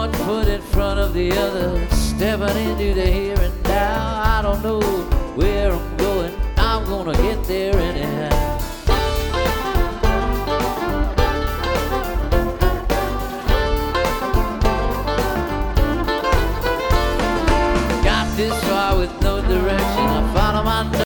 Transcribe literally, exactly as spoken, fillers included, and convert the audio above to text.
one foot in front of the other, stepping into the here and now. I don't know where I'm going, I'm gonna get there anyhow.